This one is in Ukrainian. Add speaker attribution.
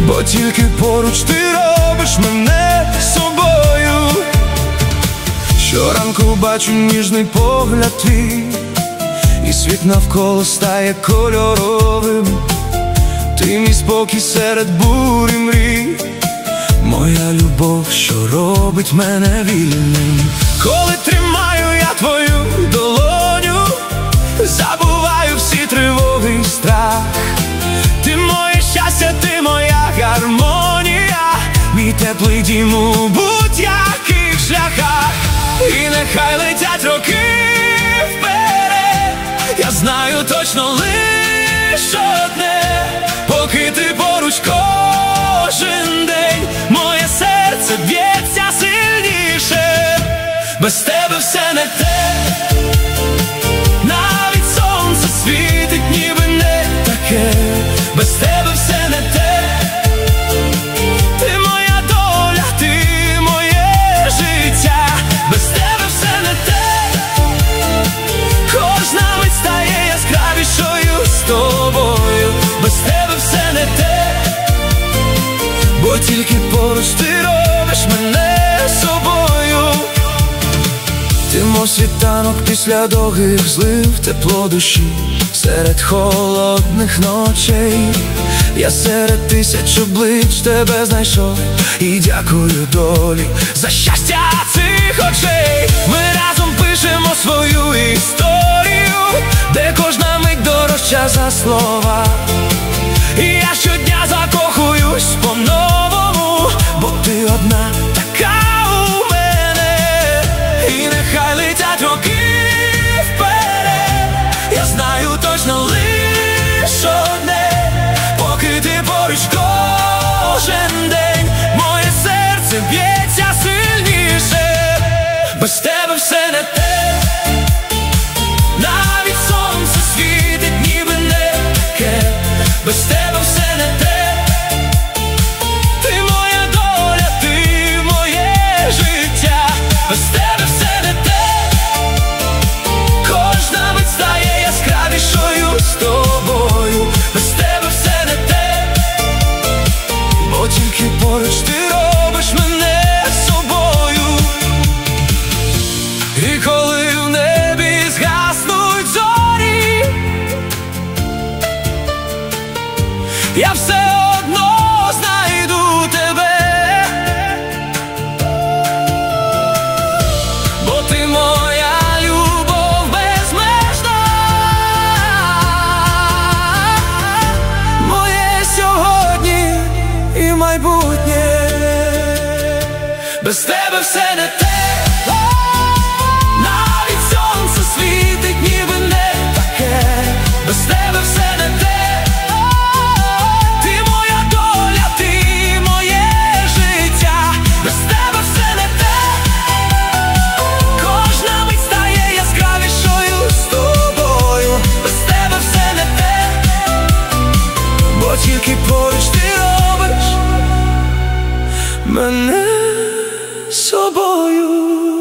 Speaker 1: бо тільки поруч ти робиш мене собою. Щоранку бачу ніжний погляд твій, і світ навколо стає кольоровим. Ти мій спокій серед бурі мрій, моя любов, що робить мене вільним. Коли тримаю я твою долоню, забуваю всі тривоги і страх. Ти моє щастя, ти моя гармонія, мій теплий дім у будь-яких шляхах. І нехай летять роки вперед, я знаю точно лиш одне: поки ти поруч кожен день, моє серце б'ється сильніше. Без тебе все не те, навіть сонце світить ніби не таке. Без тебе все не те, ти моя доля, ти моє життя. Без тебе все не те, кожна мить стає яскравішою з тобою. Без тебе все не те, бо тільки поруч ти робиш мене собою. Ти мов світанок після довгих злив, тепло душі серед холодних ночей. Я серед тисяч облич тебе знайшов, і дякую долі за щастя цих очей. Ми разом пишемо свою історію, де кожна мить дорожча за слова. І я щодня закохуюсь по-новому, бо ти одна така у мене. І нехай летять роки вперед, я знаю точно лиш одне: поки ти поруч кожен день, моє серце б'ється сильніше. Без тебе все не те, навіть сонце світить ніби не таке. Без тебе все не те, ти моя доля, ти моє життя. Без тебе все не те, кожна мить стає яскравішою з тобою. Без тебе все не те, бо тільки поруч ти робиш мене собою. І коли в небі згаснуть зорі, я все одно знайду тебе, бо ти моя любов безмежна, моє сьогодні і майбутнє. Без тебе все не те, навіть сонце світить ніби не таке. Без тебе все не те, ти моя доля, ти моє життя. Без тебе все не те, кожна мить стає яскравішою з тобою. Без тебе все не те, бо тільки поруч ти робиш мене собою.